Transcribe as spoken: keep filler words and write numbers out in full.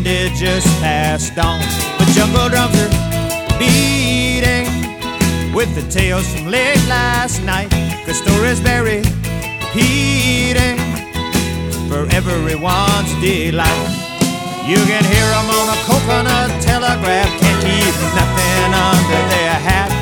Sunday just passed on. But jungle drums are beating with the tales from late last night, 'cause stories bury repeating for everyone's delight. You can hear 'em on a coconut telegraph, can't keep nothing under their hat.